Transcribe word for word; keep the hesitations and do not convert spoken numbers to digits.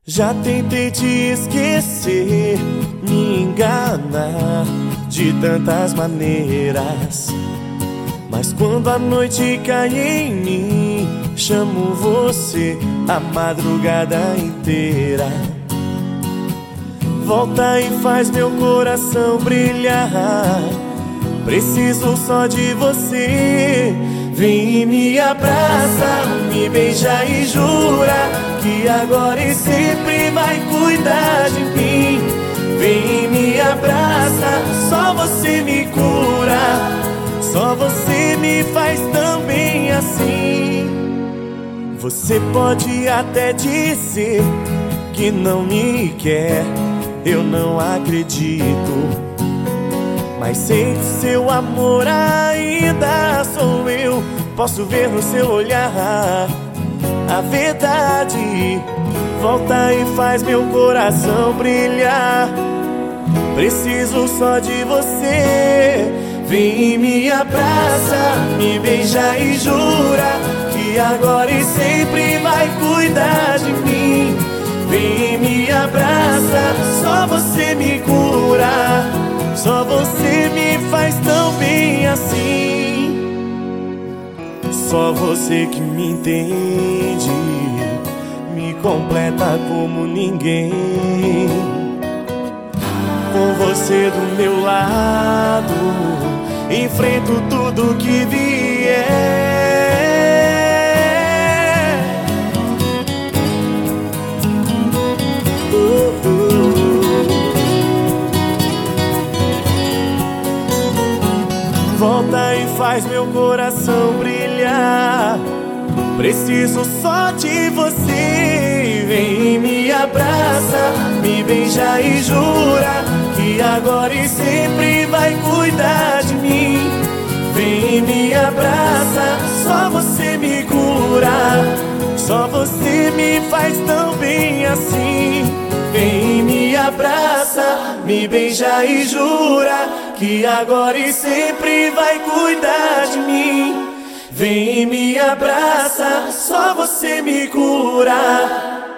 Já tentei te esquecer, me enganar de tantas maneiras, mas quando a noite cai em mim, chamo você a madrugada inteira. Volta e faz meu coração brilhar, preciso só de você. Vem e me abraça, me beija e jura que agora e sempre vai cuidar de mim. Vem e me abraça, só você me cura, só você me faz tão bem assim. Você pode até dizer que não me quer, eu não acredito, mas sei que seu amor ainda sou eu. Posso ver no seu olhar a verdade. Volta e faz meu coração brilhar, preciso só de você. Vem e me abraça, me beija e jura que agora e sempre vai cuidar de mim. Vem e me abraça, só você me cura, só você me faz tão bem assim. Só você que me entende, me completa como ninguém. Com você do meu lado, enfrento tudo que vier. uh, uh. Volta e faz meu coração brilhar, preciso só de você. Vem e me abraça, me beija e jura que agora e sempre vai cuidar de mim. Vem e me abraça, só você me cura, só você me faz tão bem assim. Vem e me abraça, me beija e jura que agora e sempre vai cuidar de mim. Vem e me abraça, só você me cura,